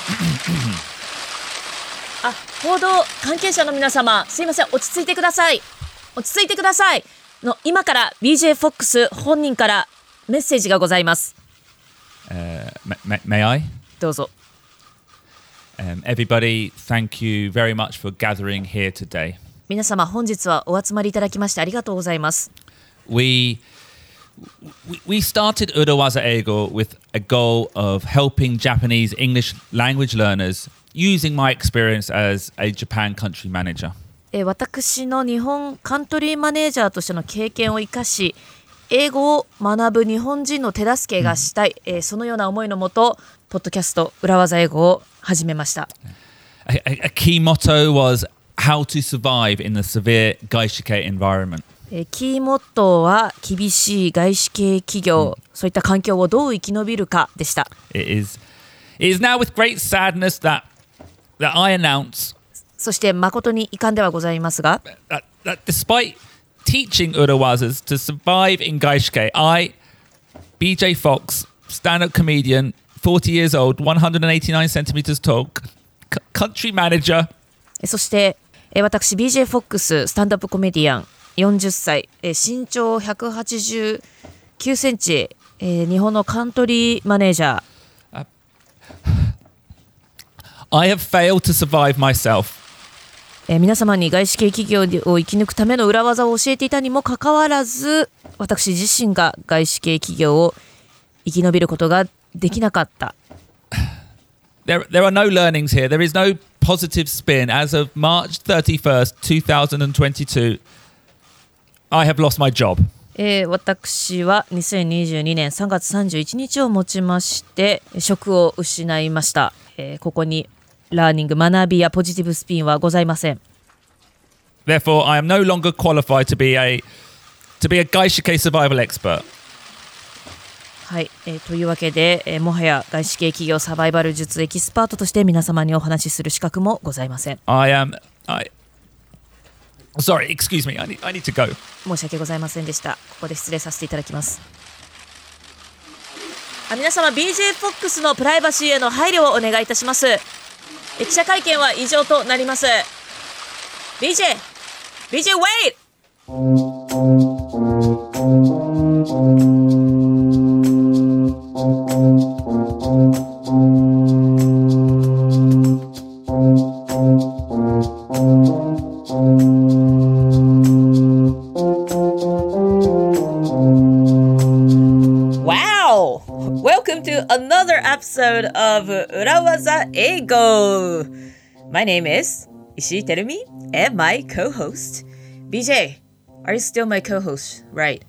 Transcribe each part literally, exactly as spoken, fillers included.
あ、報道関係者の皆様、すいません、落ち着いてください。落ち着いてください。の今から ビージェー フォックス本人からメッセージがございます。 Uh, may, may I? どうぞ。 Um, everybody, thank you very much for gathering here today. 皆様、本日はお集まりいただきましてありがとうございます。 We we, we started Urawaza Eigo with a goal of helping Japanese English language learners using my experience as a Japan country manager. えー、私の日本カントリーマネージャーとしての経験を生かし、英語を学ぶ日本人の手助けがしたい、うんえー、そのような思いのもと、ポッドキャスト裏技英語を始めました。 A, a, a key motto was how to survive in the severe 外資系 environment. えー、キーモットーは厳しい外資系企業、うん、そういった環境をどう生き延びるかでした。 It is, it is now with great sadness that, that I announce そして誠に遺憾ではございますが、 that, that despite teaching Urawazas to survive in Gaishike, I, B J Fox, stand-up comedian, forty years old, one hundred eighty-nine centimeters tall, c- country manager. そして私 ビージェー フォックススタンドアップコメディアンよんじゅっさい、身長ひゃくはちじゅうきゅうセンチ、日本のカントリーマネージャー。 I have failed to survive myself. えー、皆様に外資系企業を生き抜くための裏技を教えていたにもかかわらず、私自身が外資系企業を生き延びることができなかった。 There, there are no learnings here. There is no positive spin. As of March thirty-first, twenty twenty-two, I have lost my job. えー、私はにせんにじゅうにねんさんがつさんじゅういちにちをもちまして職を失いました。えー、ここにラーニング、学びやポジティブスピンはございません。 Therefore, I am no longer qualified to be a to be a Gaishike survival expert. はい、えー、というわけで、えー、もはや外資系企業サバイバル術エキスパートとして皆様にお話しする資格もございません。 I am I Sorry, excuse me. I need, I need to go. 申し訳ございませんでした。ここで失礼させていただきます。あ、皆様 ビージェー フォックスのプライバシーへの配慮をお願いいたします。記者会見は以上となります。ビージェー、ビージェー wait! Wow! Welcome to another episode of Urawaza Eigo. My name is Ishii Terumi and my co-host B J. Are you still my co-host, right?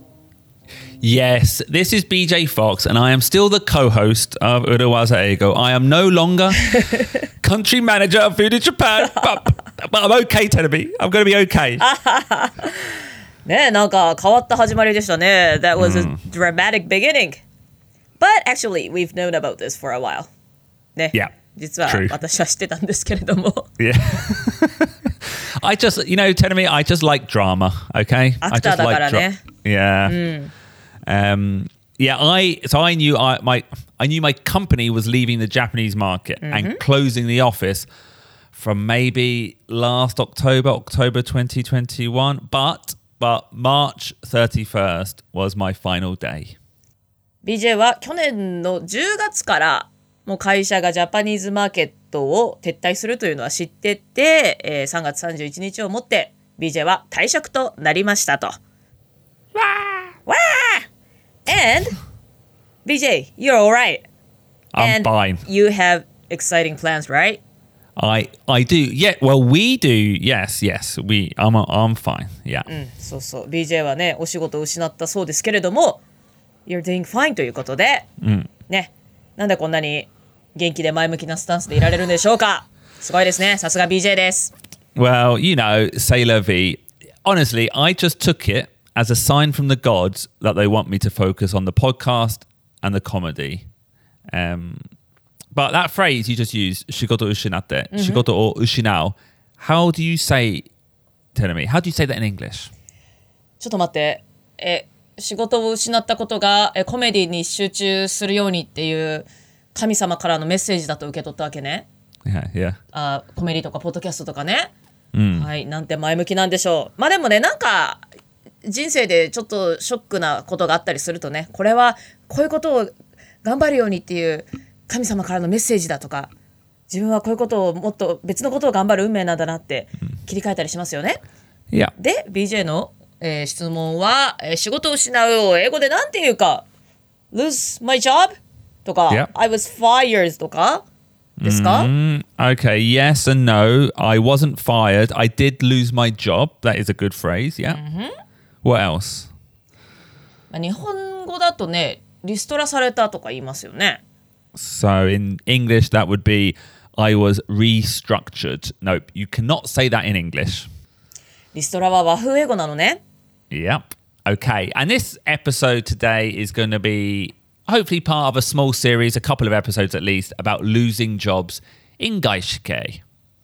Yes, this is B J Fox and I am still the co-host of Urawaza Eigo. I am no longer country manager of Food in Japan, but, but I'm okay, Terumi. I'm going to be okay. ねえ、なんか変わった始まりでしたね。That was a dramatic beginning. But actually, we've known about this for a while. ね。 Yeah. 実は私は知ってたんですけれども。 Yeah. I just, you know, telling me, I just like drama, okay? アクターだからね。 Yeah. Um, yeah, I, so I knew I, my, I knew my company was leaving the Japanese market and closing the office from maybe last October, October twenty twenty-one, but, but March thirty-first was my final day. ビージェー は去年のじゅうがつからもう会社がジャパニーズマーケットを撤退するというのは知ってて、えー、さんがつさんじゅういちにちをもって ビージェー は退職となりましたと。わーわー Andビージェー, you're alright. I'm And fine. You have exciting plans, right? I I do. Yeah, well, we do. Yes, yes. We, I'm, I'm fine. Yeah. うん、そうそう。ビージェー はね、お仕事を失ったそうですけれども、You're doing fine ということで、 うん、 ね、なんでこんなに元気で前向きなスタンスでいられるんでしょうか。すごいですね。さすが ビージェー です。 Well, you know, c'est la vie. Honestly, I just took it as a sign from the gods that they want me to focus on the podcast and the comedy. Um, but that phrase you just used, 仕事を失って、仕事を失う. How do you say, tell me, how do you say that in English? ちょっと待って。え、仕事を失ったことがえコメディに集中するようにっていう神様からのメッセージだと受け取ったわけね。 Yeah, yeah. あコメディとかポッドキャストとかね、うん、はい、なんて前向きなんでしょう。まあでもね、なんか人生でちょっとショックなことがあったりするとね、これはこういうことを頑張るようにっていう神様からのメッセージだとか、自分はこういうことをもっと別のことを頑張る運命なんだなって切り替えたりしますよね。 Yeah. で ビージェー の、えー、質問は、えー、仕事を失うを英語でなんて言うか、 lose my job とか、 yeah. I was fired とかですか、 mm, Okay, yes and no. I wasn't fired. I did lose my job. That is a good phrase, yeah. Mm-hmm. What else? 日本語だとね、リストラされたとか言いますよね。 So in English that would be I was restructured. Nope, you cannot say that in English. リストラは和風英語なのね。 Yep. Okay, and this episode today is going to be hopefully part of a small series, a couple of episodes at least, about losing jobs in Gaishike.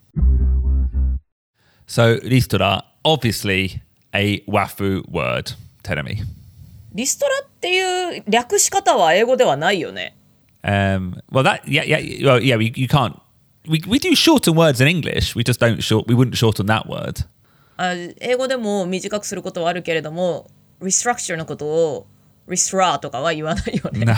So, ristora, obviously a Wafu word. Tell me. リストラっていう略し方は英語ではないよね。 Um, well, that yeah, yeah, well, yeah. We you can't. We we do shorten words in English. We just don't short. We wouldn't shorten that word. あ、英語でも短くすることはあるけれども、restructure のことをRestra とかは言わないよね。 No.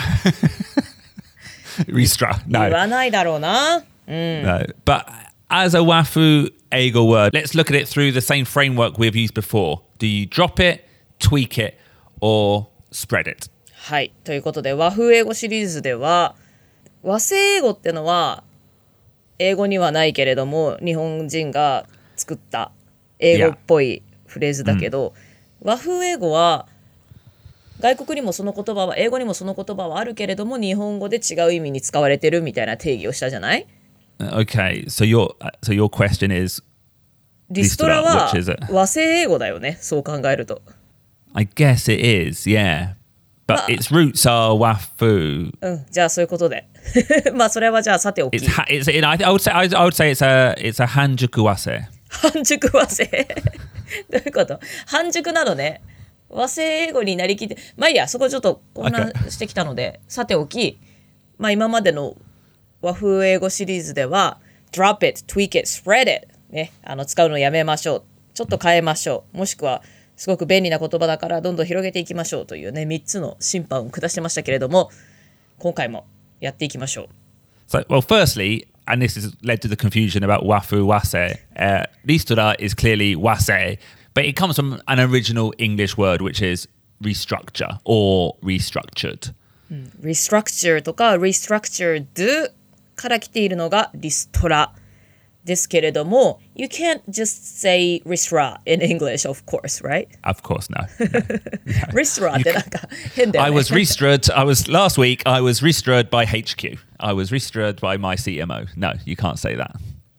Restra, no. 言わないだろうな。うん。 No. But as a Wafu Eigo word, let's look at it through the same framework we've used before. Do you drop it, tweak it, or spread it? はい。ということで、和風英語シリーズでは、和製英語ってのは、英語にはないけれども、日本人が作った英語っぽいフレーズだけど、yeah. 和風英語は、外国にもその言葉は、英語にもその言葉はあるけれども、日本語で違う意味に使われてるみたいな定義をしたじゃない？ Okay, so your, so your question is リストラは和製英語だよね、そう考えると。 I guess it is, yeah. But its roots are Wafu. うん、じゃあそういうことで。まあそれはじゃあさておき。 It's, it's, I would say, I would say it's a, it's a 半熟和製。 半熟和製どういうこと？半熟なのね。和製英語になりきって、まあいいや、そこちょっと混乱してきたので、okay. さておき、まあ今までの和風英語シリーズでは drop it, tweak it, spread it ね、あの使うのやめましょう、ちょっと変えましょう、もしくはすごく便利な言葉だからどんどん広げていきましょうというね、みっつの審判を下してましたけれども、今回もやっていきましょう。 So, well, firstly, and this has led to the confusion about wafu wase, uh, ristora is clearly wase, but it comes from an original English word, which is restructure or restructured. うん、restructure とか restructured から来ているのがリストラですけれども、you can't just say ristra in English, of course, right? Of course, no. no. ristra ってなんか変だよね。 I was restrued, I was, last week, I was restrued by H Q. I was restrued by my C M O. No, you can't say that.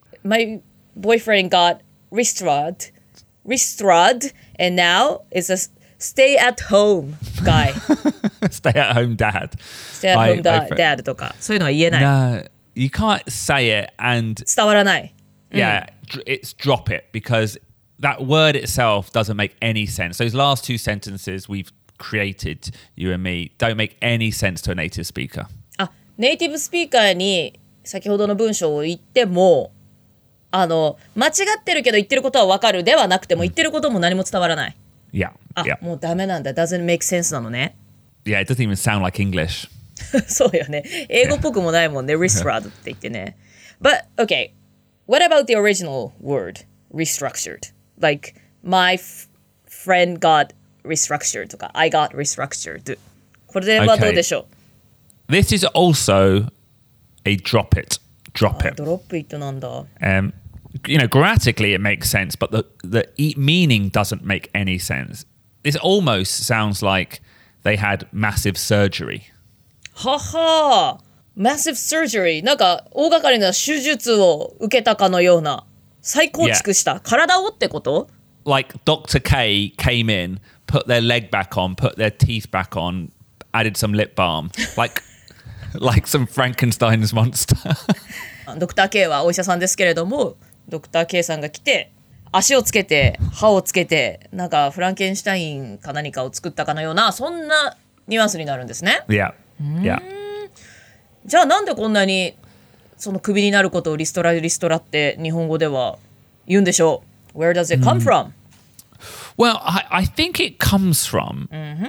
My boyfriend got restrued, restrued, and now is a stay-at-home guy. Stay-at-home dad. Stay-at-home da- dad とか、そういうのは言えない。 No, you can't say it and... 伝わらない。 Yeah, mm. it's drop it because that word itself doesn't make any sense. Those last two sentences we've created, you and me, don't make any sense to a native speaker. あ、ネイティブスピーカーに先ほどの文章を言っても、あの、間違ってるけど言ってることは分かるではなくても、言ってることも何も伝わらない。 Yeah. あ、 yeah. もうダメなんだ。doesn't make sense なのね。 Yeah, it doesn't even sound like English. そうよね。英語っぽくもないもんね。restructured って言ってね。But, okay. What about the original word? Restructured. Like, my f- friend got restructured とか、I got restructured. これはどうでしょう？ This is also a drop it. Drop it. Drop it なんだ。 Um, you know, grammatically it makes sense, but the, the meaning doesn't make any sense. This almost sounds like they had massive surgery. ははMassive surgery なんか大掛かりな手術を受けたかのような再構築した、yeah. 体をってこと？ Like Doctor K came in, put their leg back on, put their teeth back on, added some lip balm. Like, like some Frankenstein's monster. ドクター K はお医者さんですけれども、ドクター K さんが来て足をつけて歯をつけてなんかフランケンシュタインか何かを作ったかのようなそんなニュアンスになるんですね。 Yeah. Yeah. じゃあなんでこんなにそのクビになることをリストラリストラって日本語では言うんでしょう。 Where does it come from?、 Well, I, I think it comes from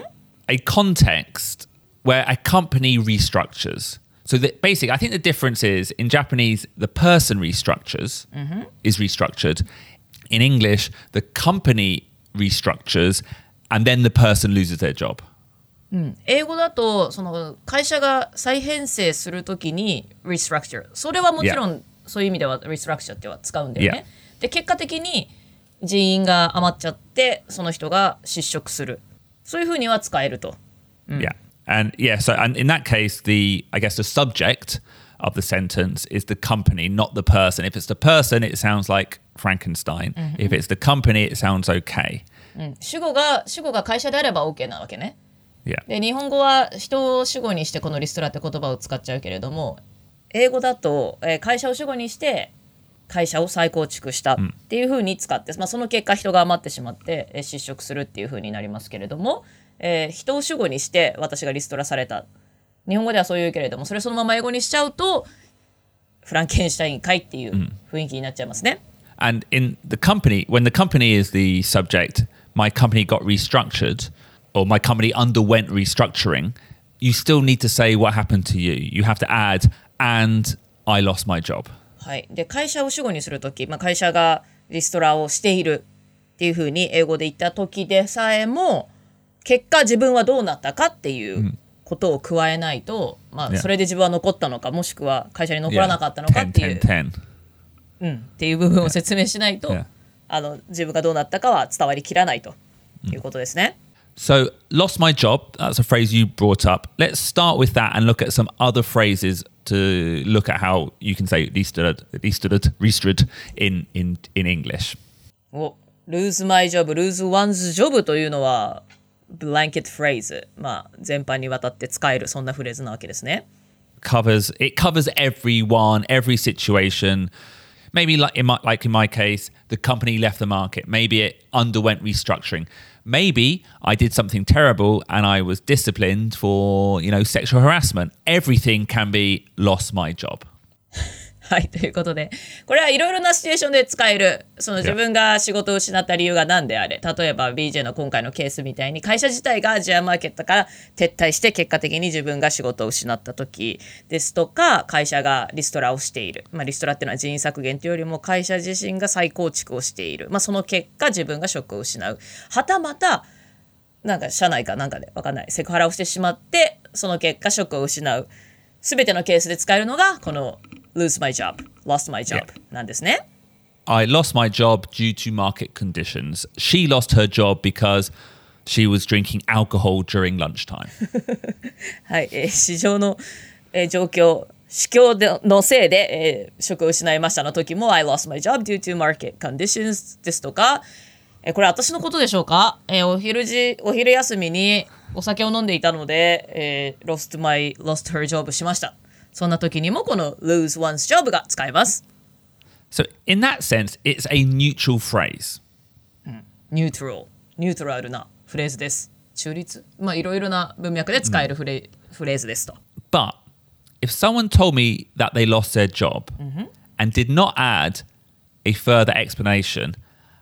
a context where a company restructures. So that basically, I think the difference is in Japanese, the person restructures, is restructured. In English, the company restructures, and then the person loses their job. 英語だとその会社が再編成するときに restructure、 それはもちろんそういう意味では restructure っては使うんだよね。で結果的に人員が余っちゃってその人が失職する、そういうふうには使えると。 Yeah, and yeah, so and in that case, the I guess the subject of the sentence is the company, not the person. If it's the person, it sounds like Frankenstein. If it's the company, it sounds okay. 主語が主語が会社であれば OK なわけね。 Yeah. で日本語は人を主語にしてこのリストラって言葉を使っちゃうけれども、英語だと、えー、会社を主語にして会社を再構築したっていうふうに使って、まあ、その結果人が余ってしまって、えー、失職するっていうふうになりますけれども、えー、人を主語にして私がリストラされた、日本語ではそう言うけれどもそれそのまま英語にしちゃうとフランケンシュタインかいっていう雰囲気になっちゃいますね。 And in the company, when the company is the subject, my company got restructured, or my company underwent restructuring, you still need to say what happened to you. You have to add, and I lost my job. はい、で会社を主語にするとき、まあ、会社がリストラをしているっていうふうに英語で言ったときでさえも結果自分はどうなったかっていうことを加えないと、まあ、それで自分は残ったのかもしくは会社に残らなかったのかっていう、 yeah. うん、っていう部分を説明しないと、 yeah. あの自分がどうなったかは伝わりきらないということですね。 So, lost my job, that's a phrase you brought up. Let's start with that and look at some other phrases to look at how you can say restored, restored, restored in, in, in English. お、lose my job, lose one's job というのはblanket phrase、まあ、全般にわたって使えるそんなフレーズなわけですね。 Covers, it covers everyone, every situation. Maybe like in my, like in my case, the company left the market. Maybe it underwent restructuring. Maybe I did something terrible and I was disciplined for, you know, sexual harassment. Everything can be lost my job. はい、ということで、これはいろいろなシチュエーションで使える、その自分が仕事を失った理由が何であれ、例えば ビージェー の今回のケースみたいに会社自体がアジアマーケットから撤退して結果的に自分が仕事を失った時ですとか、会社がリストラをしている、まあ、リストラっていうのは人員削減というよりも会社自身が再構築をしている、まあ、その結果自分が職を失う、はたまたなんか社内かなんかで分かんないセクハラをしてしまってその結果職を失う、すべてのケースで使えるのがこのlose my job, lost my job、yeah. なんですね。 I lost my job due to market conditions. She lost her job because she was drinking alcohol during lunchtime. はい、えー、市場の、えー、状況、市況でのせいで、えー、職を失いましたの時も I lost my job due to market conditions ですとか、えー、これ私のことでしょうか、えー、お昼時、お昼休みにお酒を飲んでいたので、えー、lost my, lost her job しました。そんな時にもこの lose one's job が使えます。 So in that sense, it's a neutral phrase. うん、neutral、ニュートラルなフレーズです。中立、まあいろいろな文脈で使えるフレ、うん、フレーズですと。 But if someone told me that they lost their job、mm-hmm. and did not add a further explanation,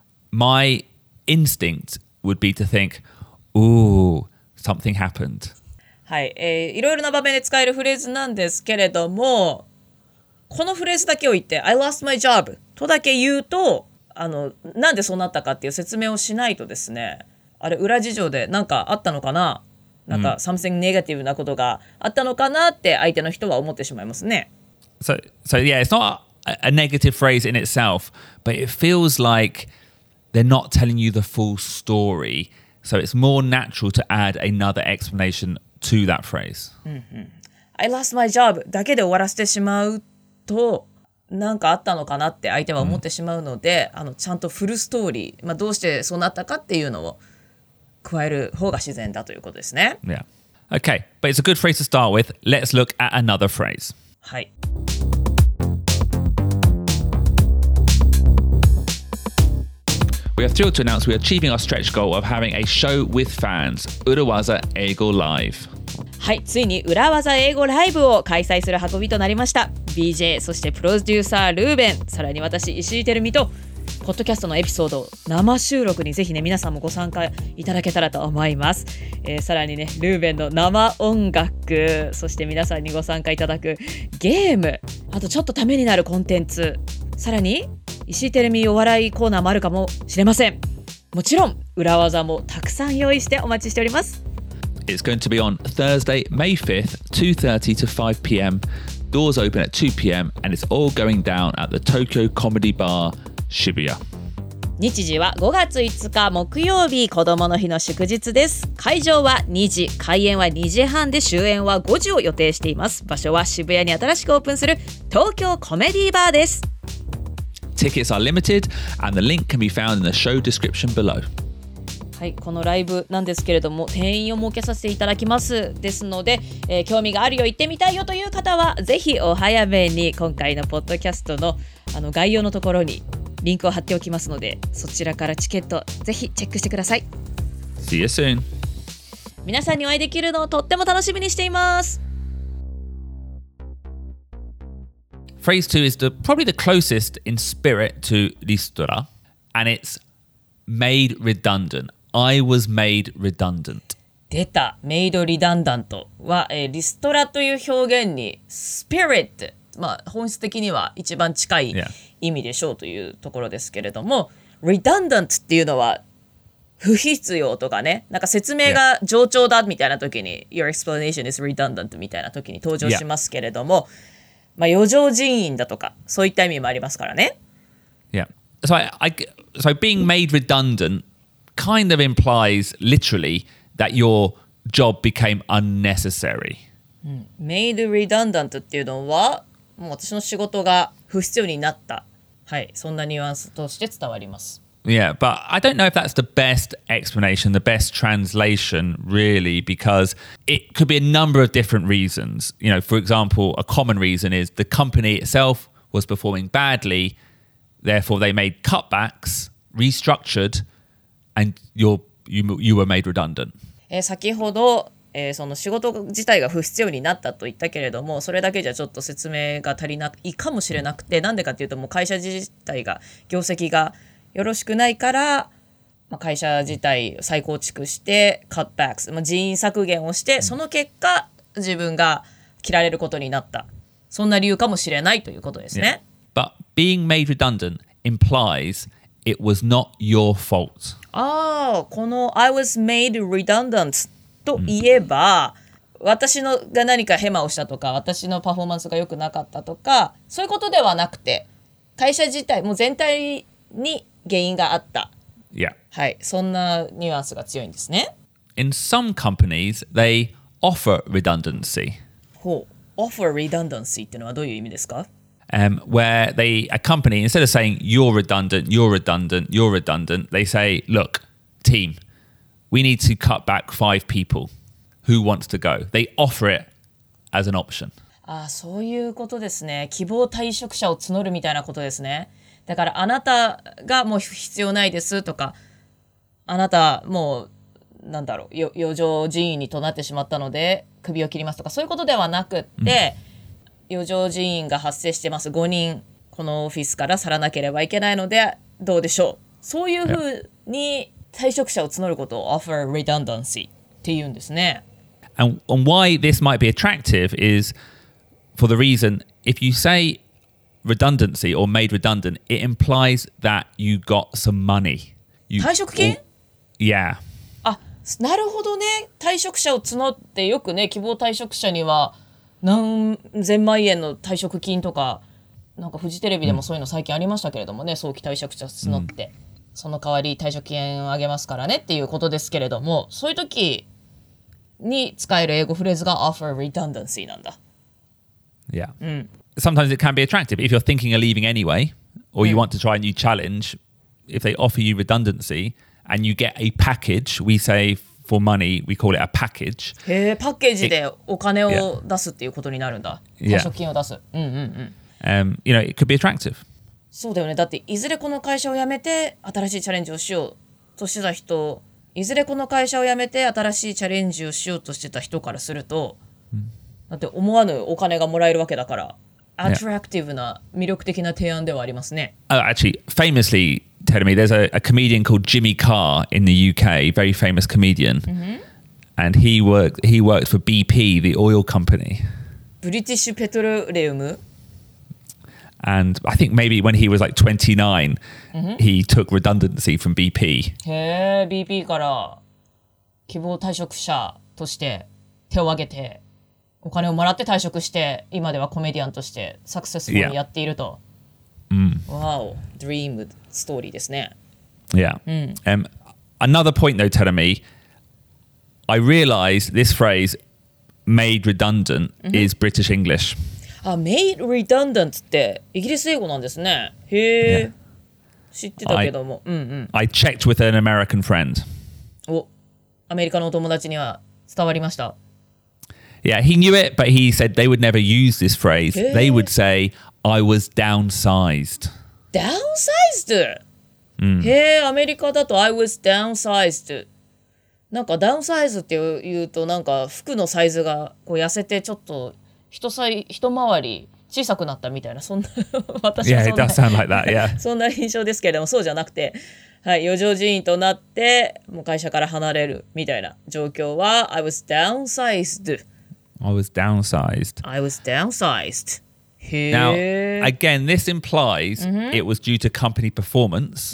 my instinct would be to think, ooh, something happened. はい、えー、いろいろな場面で使えるフレーズなんですけれども、このフレーズだけを言って I lost my job とだけ言うと、あのなんでそうなったかっていう説明をしないとですね、あれ裏事情で何かあったのかな、なんか something negative なことがあったのかなって相手の人は思ってしまいますね。 So, so yeah, it's not a, a negative phrase in itself, but it feels like they're not telling you the full story. So it's more natural to add another explanation to that phrase. うんうん、I lost my job だけで終わらせてしまうと何かあったのかなって相手は思ってしまうので、うん、あのちゃんとフルストーリー、まあ、どうしてそうなったかっていうのを加える方が自然だということですね。 Yeah. Okay, but it's a good phrase to start with. Let's look at another phrase. はい。 We are thrilled to announce we are achieving our stretch goal of having a show with fans, Urawaza Eigo Live. はい、ついに裏技英語ライブを開催する運びとなりました。 ビージェー そしてプロデューサールーベン、さらに私石井てるみとポッドキャストのエピソード生収録にぜひね皆さんもご参加いただけたらと思います、えー、さらにねルーベンの生音楽、そして皆さんにご参加いただくゲーム、あとちょっとためになるコンテンツ、さらに石井てるみお笑いコーナーもあるかもしれません。もちろん裏技もたくさん用意してお待ちしております。 It's going to be on Thursday, May fifth, two thirty to five p.m. Doors open at two p.m. and it's all going down at the Tokyo Comedy Bar, Shibuya。 日時はごがついつか木曜日、子どもの日の祝日です。会場はにじ、開演はにじはんで終演はごじを予定しています。場所は渋谷に新しくオープンする東京コメディバーです。 Tickets are limited and the link can be found in the show description below。 はい、このライブなんですけれども定員を設けさせていただきますですので、えー、興味があるよ、行ってみたいよという方はぜひお早めに。今回のポッドキャストの、あの概要のところにリンクを貼っておきますので、そちらからチケットぜひチェックしてください。 See you soon。 皆さんにお会いできるのをとっても楽しみにしています。 Phrase two is the, probably the closest in spirit to ristora, and it's made redundant.I was made redundant。 出た、メイドリダンダントは、えー、リストラという表現にスピリット、まあ本質的には一番近い意味でしょうというところですけれども、リダンダントっていうのは不必要とかね、なんか説明が冗長だみたいな時に、Your explanation is redundant みたいな時に登場しますけれども、まあ余剰人員だとかそういった意味もありますからね。 Yeah. So I, I so being made redundant kind of implies literally that your job became unnecessary、 うん、made redundant っていうのはもう私の仕事が不必要になった、はい、そんなニュアンスとして伝わります。 Yeah, but I don't know if that's the best explanation, the best translation really, because it could be a number of different reasons. You know, for example, a common reason is the company itself was performing badly, therefore they made cutbacks, restructured, and you're, you, you were made redundant。 えー、先ほど、えー、その仕事自体が不必要になったと言ったけれども、それだけじゃちょっと説明が足りないかもしれなくて、なんでかっていうともう会社自体が業績がよろしくないから、まあ、会社自体を再構築してカットバックス、まあ、人員削減をして、その結果自分が切られることになった、そんな理由かもしれないということですね。 Yeah. But being made redundant implies it was not your fault。 ああ、この I was made redundant といえば、うん、私のが何かヘマをしたとか、私のパフォーマンスが良くなかったとか、そういうことではなくて、会社自体もう全体に原因があった。 Yeah。 はい、そんなニュアンスが強いんですね。 In some companies, they offer redundancy。 ほう、offer redundancy ってのはどういう意味ですか ？Um, where they, a company, instead of saying you're redundant, you're redundant, you're redundant, they say, look, team, we need to cut back five people. Who wants to go? They offer it as an option. ああ、そういうことですね。希望退職者を募るみたいなことですね。だからあなたがもう必要ないですとか、あなたもうなんだろう、余剰人員にとなってしまったので首を切りますとか、そういうことではなくって、うん、余剰人員が発生してます、ごにんこのオフィスから去らなければいけないのでどうでしょう、そういうふうに退職者を募ることを offer redundancy っていうんですね。 And, and why this might be attractive is for the reason, if you say redundancy or made redundant, it implies that you got some money. You, 退職金？ Yeah. あ、なるほどね。退職者を募ってよくね、希望退職者には何千万円の退職金とか、なんかフジテレビでもそういうの最近ありましたけれどもね、うん、早期退職者募って、うん、その代わり退職金をあげますからねっていうことですけれども、そういう時に使える英語フレーズが offer redundancy なんだ。 Yeah. うん。 Sometimes it can be attractive if you're thinking of leaving anyway, or you want to try a new challenge. If they offer you redundancy and you get a package, we say for money, we call it a package. へえ、パッケージでお金を出すっていうことになるんだ。退職金を出す。うんうんうん。 Um, you know, it could be attractive. そうだよね。だっていずれこの会社を辞めて新しいチャレンジをしようとしてた人いずれこの会社を辞めて新しいチャレンジをしようとしてた人からすると、だって思わぬお金がもらえるわけだから、アトラクティブな魅力的な提案ではありますね。 Oh, actually, famously, tell me, there's a, a comedian called Jimmy Carr in the U K, very famous comedian, and he worked he worked for B P, the oil company. ブリティッシュペトロレウム And I think maybe when he was like twenty-nine, he took redundancy from B P. へえ、ビーピー から希望退職者として手を挙げてお金をもらって退職して、今ではコメディアンとしてサクセスフルにやっていると。わお、ドリームストーリーですね。 Yeah. Um, another point though, telling me, I realised this phrase "made redundant" is British English. あ、made redundant ってイギリス英語なんですね。へえ、知ってたけども。うんうん。 I checked with an American friend. お、アメリカのお友達には伝わりました。 Yeah, he knew it, but he said they would never use this phrase. They would say, I was downsized. Downsized? へえ、アメリカだと I was downsized。なんかダウンサイズって言うと、なんか服のサイズがこう痩せてちょっと一さい一回り小さくなったみたいな、そんな私はそんな Yeah, it does sound like that, yeah. そんな印象ですけれども、そうじゃなくて、はい、余剰人員となってもう会社から離れるみたいな状況は I was downsized. I was downsized. I was downsized. Now, へえ。 again, this implies it was due to company performance,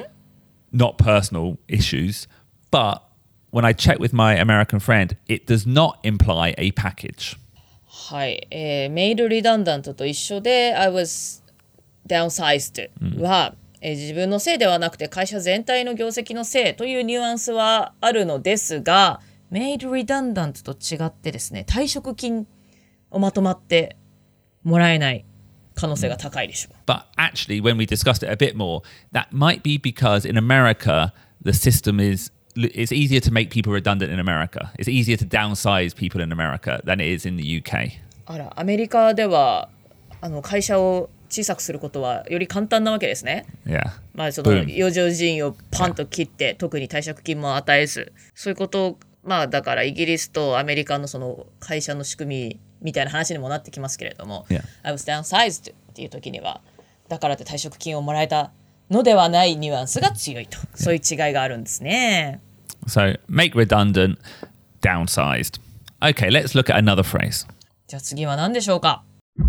not personal issues. But when I checked with my American friend, it does not imply a package. はい、えー、メイドリダンダントと一緒で I was downsized は、えー、自分のせいではなくて会社全体の業績のせいというニュアンスはあるのですが、メイドリダンダントと違ってですね、退職金をまとまってもらえない可能性が高いでしょう。 But actually, when we discussed it a bit more, that might be because in America, the system is it's easier to make people redundant in America. It's easier to downsize people in America than it is in the U K. あら、アメリカではあの会社を小さくすることはより簡単なわけですね。 Yeah. まあその余剰人員をパンと切って、yeah. 特に退職金も与えず、そういうことをまあだからイギリスとアメリカのその会社の仕組みみたいな話にもなってきますけれども、 yeah. I was downsized っていう時にはだからって退職金をもらえたのではないニュアンスが強いと、yeah. そういう違いがあるんですね。 So make redundant, downsized. Okay, let's look at another phrase. じゃあ次は何でしょうか。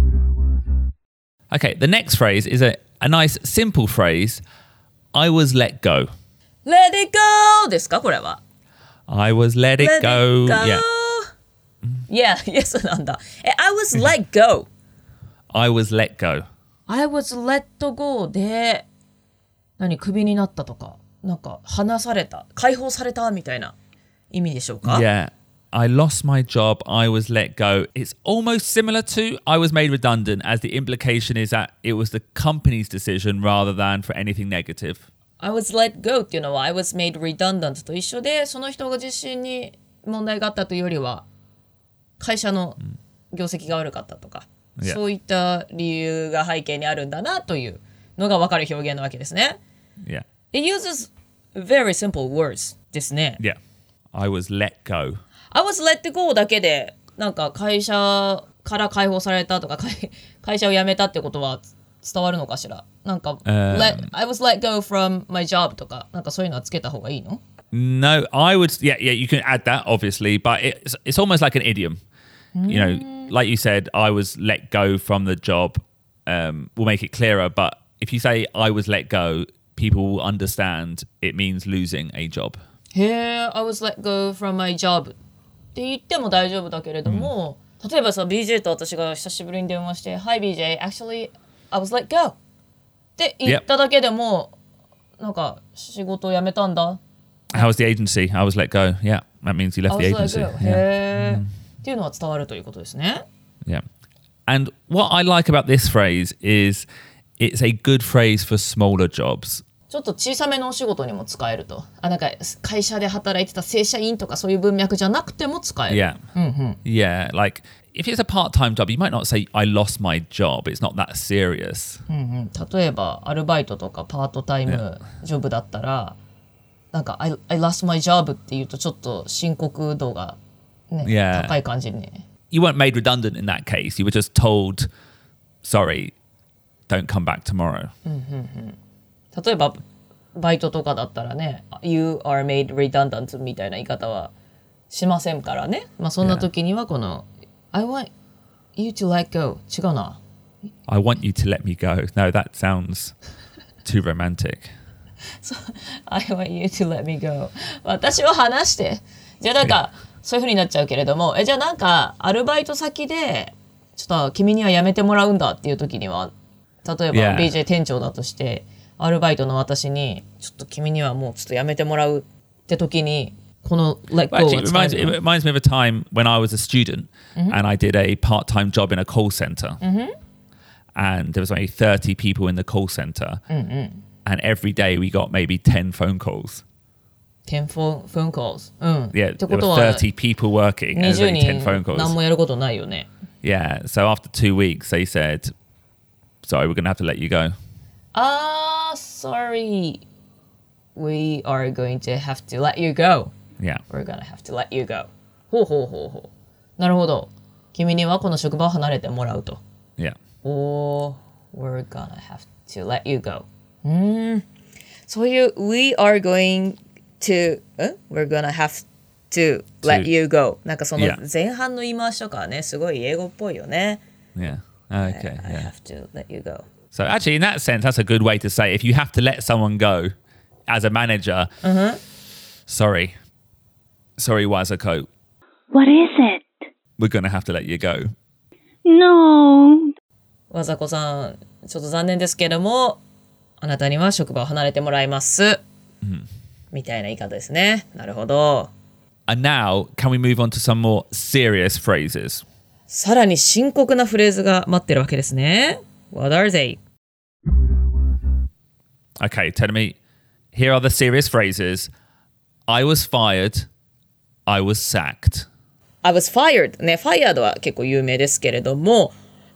Okay, the next phrase is a, a nice simple phrase. I was let go. Let it go ですかこれは。 I was let it Let go. it go. Yeah. Yeah, yes なんだ。え、I was let go. I was let go. I was let go で、何、クビになったとか、なんか離された、解放されたみたいな意味でしょうか。 Yeah. I lost my job. I was let go. It's almost similar to I was made redundant, as the implication is that it was the company's decision rather than for anything negative. I was let go っていうのは I was made redundant と一緒で、その人が自身に問題があったというよりは会社の業績が悪かったとか、 Yeah. そういった理由が背景にあるんだなというのが分かる表現なわけですね。 Yeah. It uses very simple words ですね。 Yeah. I was let go. I was let go だけでなんか会社から解放されたとか会、会社を辞めたってことは伝わるのかしら。なんか、 Um, let, I was let go from my job とか、なんかそういうのはつけた方がいいの？ No, I would. Yeah, yeah. You can add that, obviously, but it's it's almost like an idiom. You know, like you said, I was let go from the job. Um, will make it clearer. But if you say I was let go, people will understand it means losing a job. へえ、I was let go from my job って言っても大丈夫だけれども、うん、例えばさ、ビージェー と私が久しぶりに電話して、Hi ビージェー, actually I was let go って言っただけでも、yep. なんか仕事を辞めたんだ。 How was the agency? I was let go. Yeah, that means you left the agency. Let go. へえ、っていうのは伝わるということですね。 Yeah. And what I like about this phrase is it's a good phrase for smaller jobs. ちょっと小さめのお仕事にも使えると。あ、なんか会社で働いてた正社員とかそういう文脈じゃなくても使える。 Yeah. うんうん、 yeah. Like if it's a part-time job, you might not say I lost my job. It's not that serious. うんうん、例えばアルバイトとかパートタイムジョブだったら、 なんか I, I lost my job って言うとちょっと深刻度が、ね Yeah. 高い感じにね。 You weren't made redundant in that case. You were just told, sorry, don't come back tomorrow. 例えばバイトとかだったらね You are made redundant みたいな言い方はしませんからね。まあそんな時にはこの I want you to let go 違うな。 I want you to let me go. No, that sounds too romantic. I want you to let me go 私を話してじゃあなんかそういう風になっちゃうけれどもえじゃあなんかアルバイト先でちょっと君には辞めてもらうんだっていう時には例えば Yeah. ビージェー 店長だとしてアルバイトの私にちょっと君にはもうちょっと辞めてもらうって時にこの let go Well, を actually, it 使え reminds, る it の reminds me of a time when I was a student and I did a part-time job in a call center. And there was only thirty people in the call center. And every day we got maybe ten phone calls. ten phone, phone calls うん Yeah, って there こと were は thirty people working and 20 only ten 人 phone calls. 何もやることないよね Yeah, so after two weeks they said, sorry, we're going to have to let you go. あー sorry we are going to have to let you go Yeah. we're gonna have to let you go ほうほうほうほうなるほど君にはこの職場を離れてもらうと Yeah. おー we're gonna have to let you go うーんそういう we are going to ん we're gonna have to let To- you go なんかその Yeah. 前半の言い回しとかはねすごい英語っぽいよね Yeah. Okay. I Yeah. have to let you go So actually, in that sense, that's a good way to say if you have to let someone go as a manager, sorry, sorry, Wazako, What is it? we're going to have to let you go. No. わざこさんちょっと残念ですけどもあなたには職場を離れてもらいます、みたいな言い方ですねなるほど And now, can we move on to some more serious phrases? さらに深刻なフレーズが待ってるわけですね What are they? Okay, tell me. Here are the serious phrases. I was fired. I was sacked. I was fired ね fired は結構有名ですけれども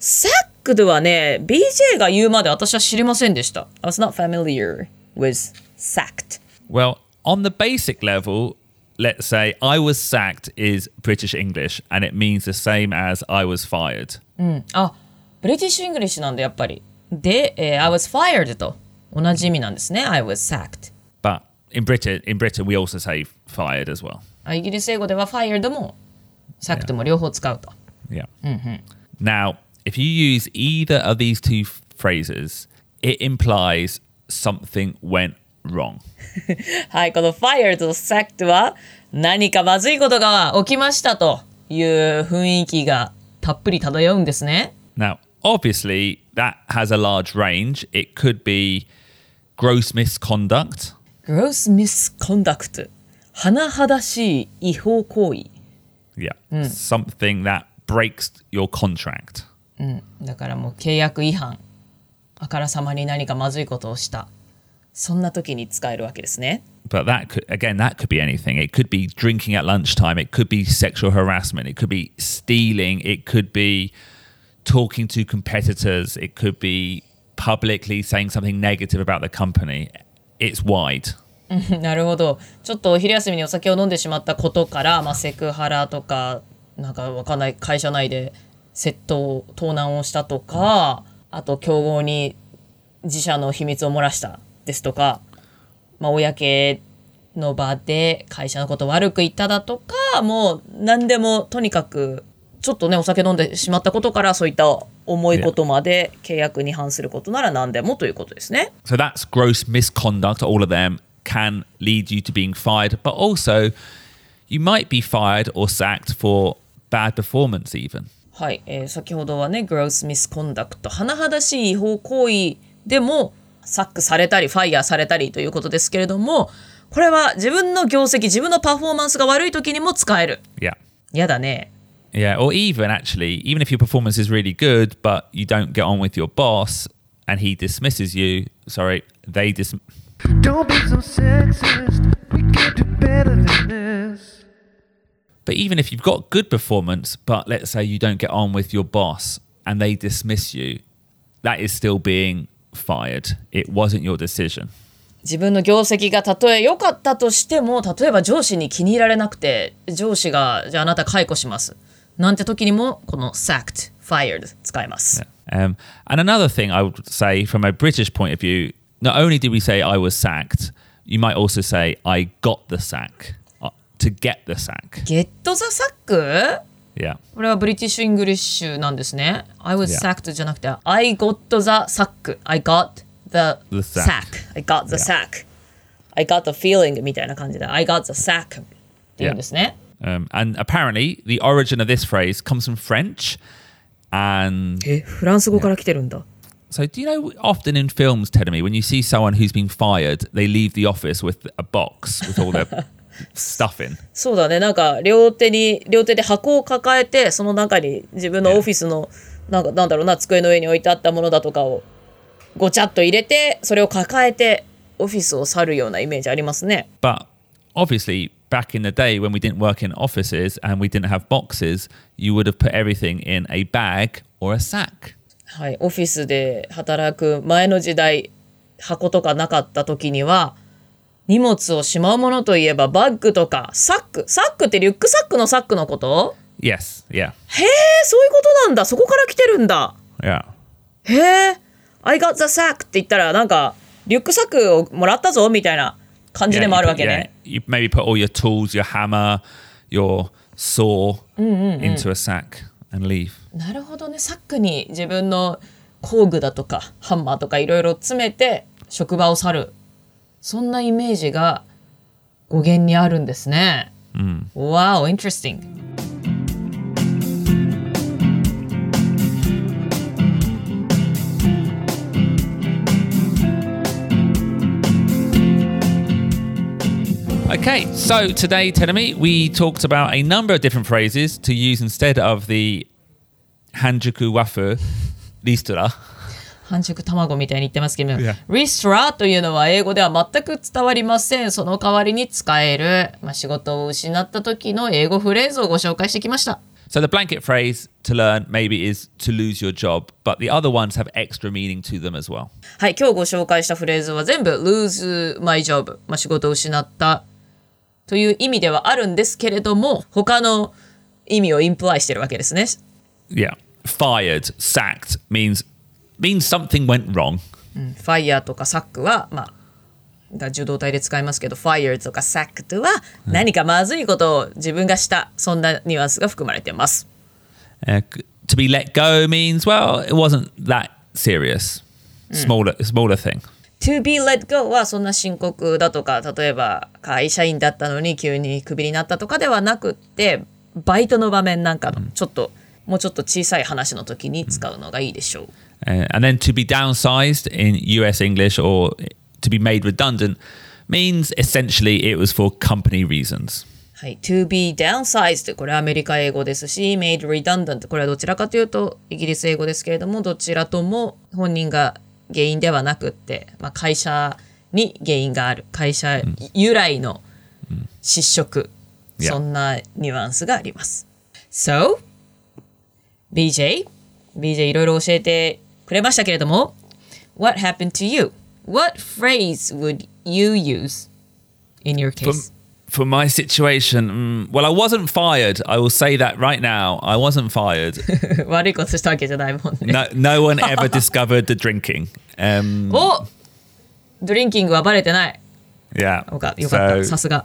sacked はね ビージェー が言うまで私は知りませんでした I was not familiar with sacked Well, on the basic level, let's say I was sacked is British English and it means the same as I was fired. あブリティッシュ・イングリッシュなんでやっぱりで、えー I was fired と同じ意味なんですね I was sacked But in Britain, in Britain, we also say fired as well. あイギリス英語では fired も sacked も両方使うと Yeah. Now, if you use either of these two f- phrases, it implies something went wrong. はいこの fired と sacked は何かまずいことが起きましたという雰囲気がたっぷり漂うんですね Now, obviously, that has a large range. It could be gross misconduct. gross misconduct 甚だしい違法行為 Yeah. Something that breaks your contract. だからもう契約違反あからさまに何かまずいことをしたそんな時に使えるわけですね But that could, again, that could be anything. It could be drinking at lunchtime. It could be sexual harassment. It could be stealing. It could be talking to competitors. It could be publicly saying something negative about the company. It's wide. なるほどちょっとお昼休みにお酒を飲んでしまったことから、まあ、セクハラとかなんかわかんない会社内で窃盗盗難をしたとかあと競合に自社の秘密を漏らしたですとか、まあ、公の場で会社のことを悪く言っただとかもう何でもとにかくちょっとねお酒飲んでしまったことからそういった重いことまで契約に反することなら何でもということですね。 So that's gross misconduct. All of them can lead you to being fired. But also, you might be fired or sacked for bad performance even. はい、えー、先ほどはね gross misconduct 甚だしい違法行為でもサックされたりファイヤーされたりということですけれどもこれは自分の業績自分のパフォーマンスが悪い時にも使える Yeah. やだね Yeah, or even actually, even if your performance is really good, but you don't get on with your boss and he dismisses you, sorry, they dis... Don't be so sexist. We can do better than this. But even if you've got good performance, but let's say you don't get on with your boss and they dismiss you, that is still being fired. It wasn't your decision. 自分の業績がたとえ良かったとしても、例えば上司に気に入られなくて、上司がじゃああなた解雇しますなんて時にもこの sacked, fired 使えます。 Um, and another thing I would say from a British point of view, not only did we say I was sacked, you might also say I got the sack. To get the sack. Get the sack? Yeah. これはブリティッシュ・イングリッシュなんですね。I was Yeah. sacked じゃなくて I got the sack. I got the, The sack. sack. I got the Yeah. sack. I got the feeling みたいな感じで I got the sack って言うんですね。 Um, and apparently, the origin of this phrase comes from French. And え、フランス語から来てるんだ。 so, do you know, often in films, Tedemi, when you see someone who's been fired, they leave the office with a box with all their stuff in. そうだね。なんか両手に両手で箱を抱えて、その中に自分のオフィスのなんかなんだろうな、机の上に置いてあったものだとかをごちゃっと入れて、それを抱えてオフィスを去るようなイメージありますね。 But obviously, back in the day when we didn't work in offices and we didn't have boxes, you would have put everything in a bag or a sack. はい、オフィスで働く前の時代、箱とかなかった時には、荷物をしまうものといえばバッグとかサック。サックってリュックサックのサックのこと？ Yes, yeah, へえ、そういうことなんだ。そこから来てるんだ。 yeah. へえ、I got the sack って言ったらなんかリュックサックをもらったぞみたいな感じ Yeah, でも you ある put- わけね。 yeah, you maybe put all your tools, your hammer, your saw into a sack and leave. なるほどね。サックに自分の工具だとかハンマーとかいろいろ詰めて職場を去る。そんなイメージが語源にあるんですね。Wow, interesting. Okay, so today, Tedemi, we talked about a number of different phrases to use instead of the Hanjuku wafu listra. 半熟卵みたいに言ってますけど、 Yeah. リストラというのは英語では全く伝わりません。その代わりに使える、まあ、仕事を失った時の英語フレーズをご紹介してきました。 So the blanket phrase to learn maybe is to lose your job, but the other ones have extra meaning to them as well. はい、今日ご紹介したフレーズは全部 lose my job、まあ、仕事を失ったという意味ではあるんですけれども、他の意味をインプライしてるわけですね。 Yeah. Fired, sacked means means something went wrong. ファイヤーとかサックは、まあ、だ受動体で使いますけど、ファイヤーとかサックとは何かまずいことを自分がした、そんなニュアンスが含まれています。 Uh, to be let go means, well, it wasn't that serious. Smaller, smaller thing. To be let go はそんな深刻だとか、例えば会社員だったのに急にクビになったとかではなくって、バイトの場面なんかのちょっと、もうちょっと小さい話の時に使うのがいいでしょう。 Uh, and then to be downsized in U S English or to be made redundant means essentially it was for company reasons. はい、to be downsized これはアメリカ英語ですし made redundant これはどちらかというとイギリス英語ですけれども、どちらとも本人が原因ではなくって、まあ、会社に原因がある、会社由来の失職、 うん、 そんなニュアンスがあります。Soビージェー ビージェー いろいろ教えてくれましたけれども、 What happened to you? What phrase would you use in your For, case? for my situation, mm, well, I wasn't fired. I will say that right now. I wasn't fired. 悪いことしたわけじゃないもんね。 No, no one ever discovered the drinking. Um, お、ドリンキングはバレてない。 yeah. よかった、よかった、 So, さすが。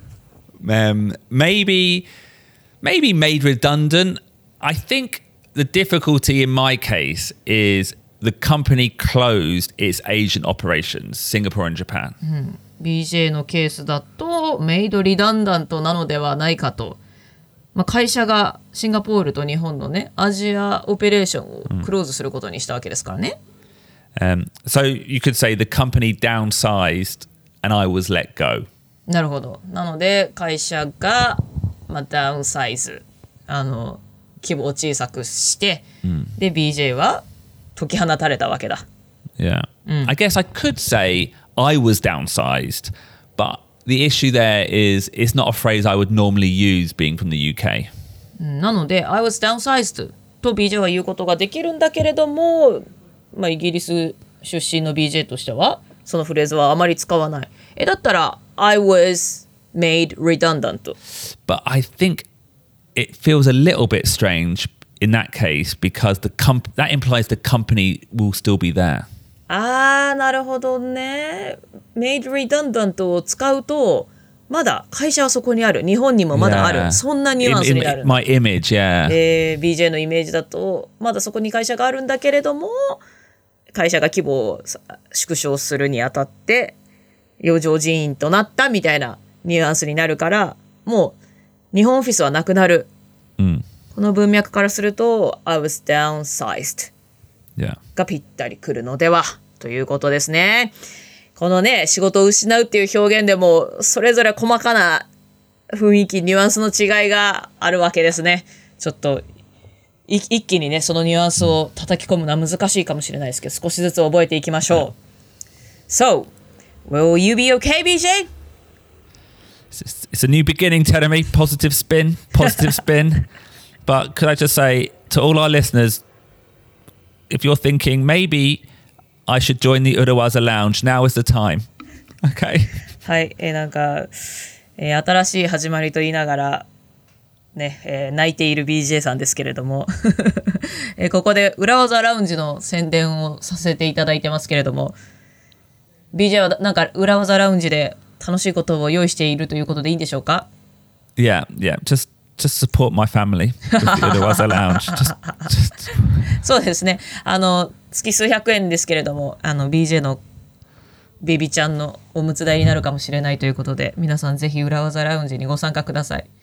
um, maybe, maybe made redundant. I think the difficulty in my case is the company closed its Asian operations, Singapore and Japan. ビージェー のケースだとメイドリダンダントなのではないかと、まあ、会社がシンガポールと日本のねアジアオペレーションをクローズすることにしたわけですからね。 Um, so you could say the company downsized and I was let go. なるほど。なので会社が、まあ、ダウンサイズ、あの規模を小さくして、で ビージェー は解き放たれたわけだ。 Yeah. I guess I could say I was downsized, but the issue there is it's not a phrase I would normally use being from the U K. なので I was downsized と ビージェー は言うことができるんだけれども、まあ、イギリス出身の ビージェー としてはそのフレーズはあまり使わない。えだったら I was made redundant. But I think it feels a little bit strange in that case because the comp- that implies the company will still be there. あーなるほどね。made redundant を使うとまだ会社はそこにある、日本にもまだある、 Yeah. そんなニュアンスになる。 My image, yeah. えー、ビージェー のイメージだとまだそこに会社があるんだけれども、会社が規模を縮小するにあたって余剰人員となったみたいなニュアンスになるから、もう日本オフィスはなくなる、 うん、 この文脈からすると I was downsized、 yeah. がぴったりくるのではということですね。このね仕事を失うっていう表現でもそれぞれ細かな雰囲気ニュアンスの違いがあるわけですね。ちょっと一気にねそのニュアンスを叩き込むのは難しいかもしれないですけど、少しずつ覚えていきましょう。 So, will you be okay, ビージェー? It's, it's a new beginning, telling me positive spin, positive spin. But could I just say to all our listeners, if you're thinking maybe I should join the Urawaza Lounge, now is the time. Okay. はい、えー、なんか、えー、新しい始まりと言いながらね、えー、泣いている ビージェー さんですけれども、えー、ここで裏技ラウンジの宣伝をさせていただいてますけれども、 ビージェー はなんか裏技ラウンジで楽しいことを用意しているということでいいんでしょうか？ Yeah, yeah. Just just support my family with the Urawaza Lounge. Just, just... そうですね。あの月数百円ですけれども、あの ビージェー のベビちゃんのおむつ代になるかもしれないということで、皆さんぜひ裏技ラウンジにご参加ください。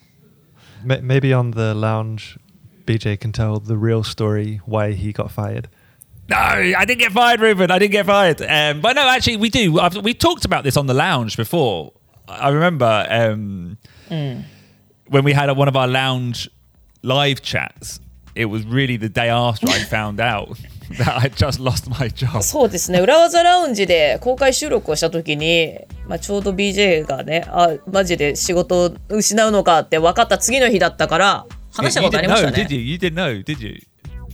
Maybe on the lounge, B J can tell the real story why he got fired. No, I didn't get fired, Ruben. I didn't get fired. Um, but no, actually, we do. I've, we talked about this on the lounge before. I remember um, mm. when we had one of our lounge live chats. It was really the day after I found out that I just lost my job. そうですね。裏技ラウンジで公開収録をした時に、まあ、ちょうど ビージェー がね、あ、マジで仕事を失うのかって分かった次の日だったから話したことありましたね。 You didn't know, did you? You didn't know, did you?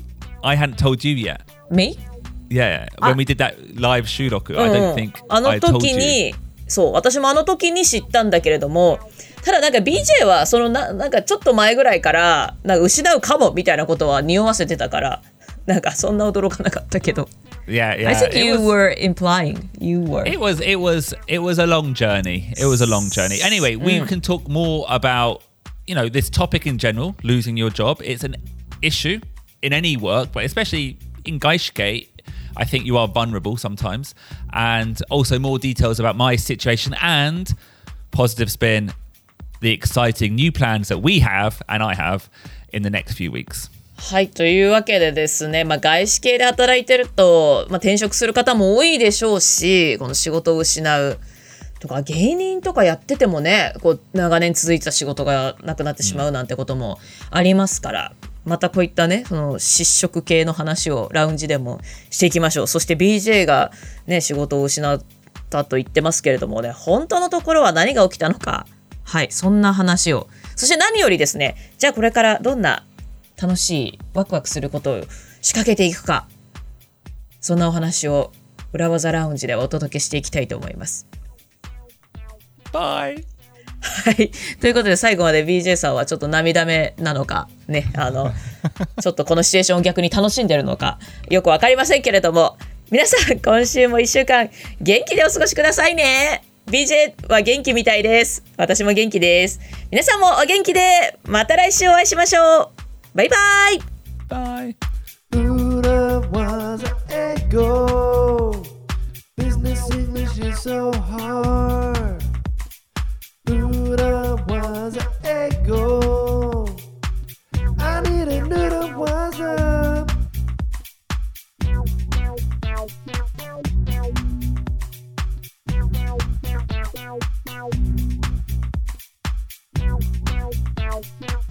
I hadn't told you yet. Me? Yeah, when we did that live 収録、I don't think あの時に、そう、私もあの時に知ったんだけれども、ただなんか ビージェー はその な, なんかちょっと前ぐらいからなんか失うかもみたいなことは匂わせてたから、なんかそんな驚かなかったけど。 Yeah, yeah. I think you was, were implying you were. It was, it was, it was a long journey. It was a long journey. Anyway, we mm. can talk more about, you know, this topic in general, losing your job. It's an issue in any work, but especially in Gaishike, I think you are vulnerable sometimes. And also more details about my situation and positive spin, the exciting new plans that we have and I have in the next few weeks. はい、というわけでですね、まあ、外資系で働いてると、まあ、転職する方も多いでしょうし、この仕事を失うとか、芸人とかやっててもね、こう長年続いてた仕事がなくなってしまうなんてこともありますから、うん、またこういったね、その失職系の話をラウンジでもしていきましょう。そして ビージェー がね、仕事を失ったと言ってますけれどもね、本当のところは何が起きたのか、はい、そんな話を、そして何よりですね、じゃあこれからどんな楽しいワクワクすることを仕掛けていくか、そんなお話を裏技ラウンジでお届けしていきたいと思います。 バイ。 はい、ということで最後まで ビージェー さんはちょっと涙目なのかね、あのちょっとこのシチュエーションを逆に楽しんでるのかよくわかりませんけれども、皆さん今週もいっしゅうかん元気でお過ごしくださいね。 ビージェー は元気みたいです。私も元気です。皆さんもお元気で、また来週お会いしましょう。バイバイ。 バイ。 Urawaza Echo. Business English is so hard. Urawaza Echo. I need an Urawaza. Wow, wow, wow.